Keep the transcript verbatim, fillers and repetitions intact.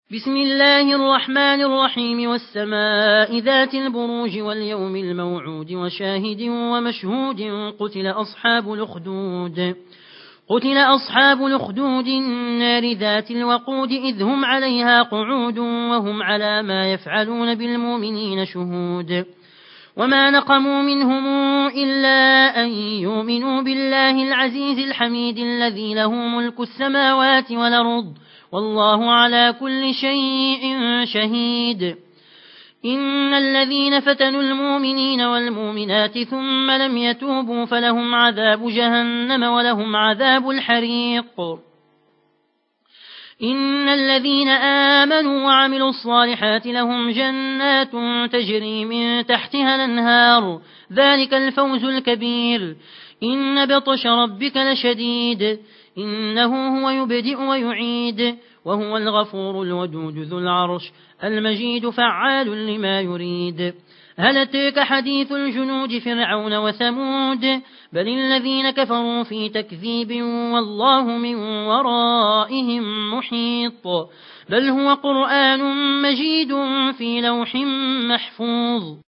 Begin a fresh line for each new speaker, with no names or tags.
بسم الله الرحمن الرحيم والسماء ذات البروج واليوم الموعود وشاهد ومشهود قتل أصحاب الأخدود قتل أصحاب الأخدود النار ذات الوقود إذ هم عليها قعود وهم على ما يفعلون بالمؤمنين شهود وما نقموا منهم إلا أن يؤمنوا بالله العزيز الحميد الذي له ملك السماوات والأرض والله على كل شيء شهيد إن الذين فتنوا المؤمنين والمؤمنات ثم لم يتوبوا فلهم عذاب جهنم ولهم عذاب الحريق إن الذين آمنوا وعملوا الصالحات لهم جنات تجري من تحتها الأنهار ذلك الفوز الكبير إن بطش ربك لشديد إنه هو يبدئ ويعيد وهو الغفور الودود ذو العرش المجيد فعال لما يريد هل أتاك حديث الجنود فرعون وثمود بل الذين كفروا في تكذيب والله من ورائهم محيط بل هو قرآن مجيد في لوح محفوظ.